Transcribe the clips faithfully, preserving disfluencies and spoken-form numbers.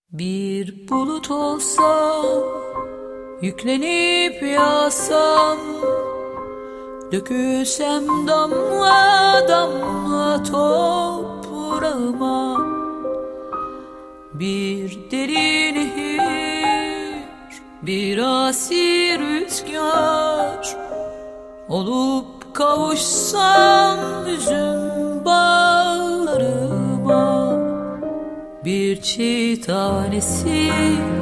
Bir bulut olsam, yüklenip yağsam, dökülsem damla damla toprağıma. Bir derin nehir, bir asi rüzgar olup kavuşsam üzüm bağlarıma. Bir çiğ tanesi,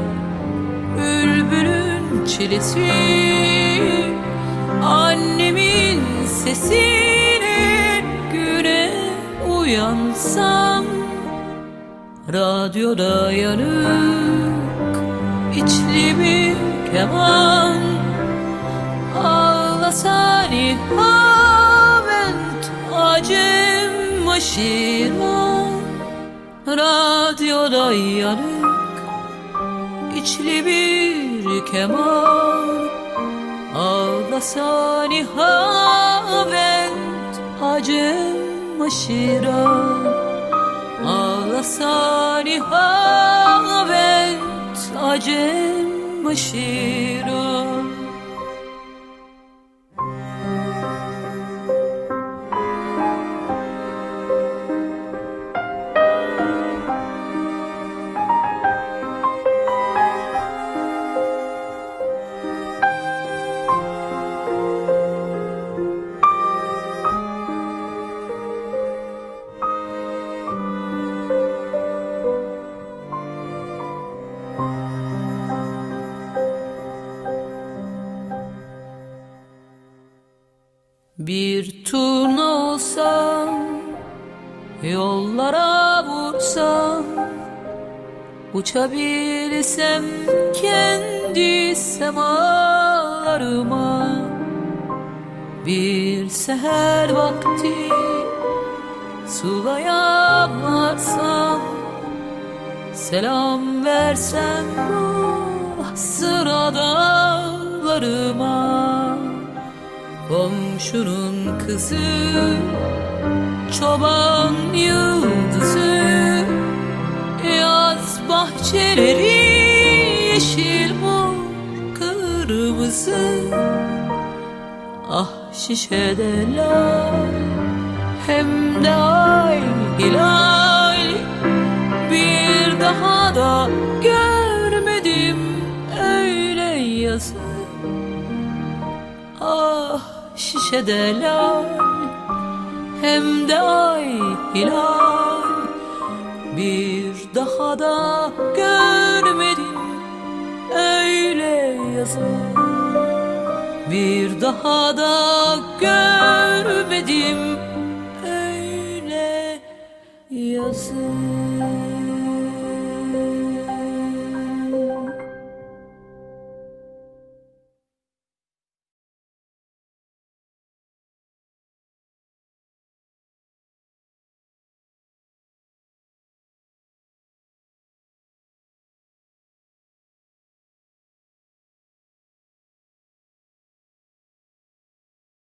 bülbülün çilesi, annemin sesine güne uyansam. Radyoda yanık içli bir keman ağlasa nihavent acem aşira. Radyoda yanık içli bir keman ağlasa nihavent acem aşira. Ağlasa nihavent acem aşira. Bir turna olsam, yollara vursam, uçabilsem kendi semalarıma. Bir seher vakti sulaya varsam, selam versem ah sıra dağlarıma. Komşunun kızı, çoban yıldızı, yaz bahçeleri yeşil mor kırmızı. Ah şişede lal, hem de ay hilal, bir daha da görmedim öyle yazı. Ah şişede lal, hem de ay hilal, bir daha da görmedim öyle yazı. Bir daha da görmedim öyle yazı.